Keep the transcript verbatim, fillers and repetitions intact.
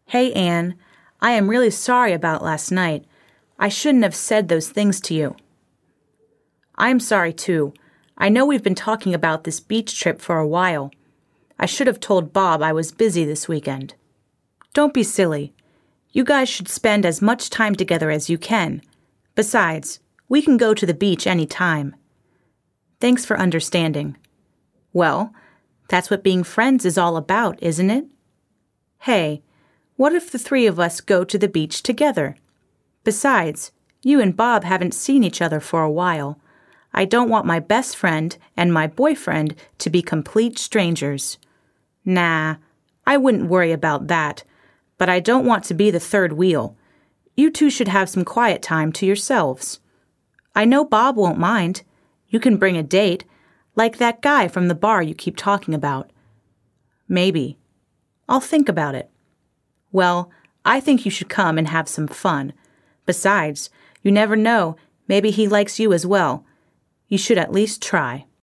Hey, Anne. I am really sorry about last night. I shouldn't have said those things to you. I'm sorry, too. I know we've been talking about this beach trip for a while. I should have told Bob I was busy this weekend. Don't be silly. You guys should spend as much time together as you can. Besides, we can go to the beach any time. Thanks for understanding. Well, that's what being friends is all about, isn't it? Hey, what if the three of us go to the beach together? Besides, you and Bob haven't seen each other for a while. I don't want my best friend and my boyfriend to be complete strangers. Nah, I wouldn't worry about that, but I don't want to be the third wheel. You two should have some quiet time to yourselves. I know Bob won't mind. You can bring a date, like that guy from the bar you keep talking about. Maybe. I'll think about it. Well, I think you should come and have some fun. Besides, you never know, maybe he likes you as well. You should at least try.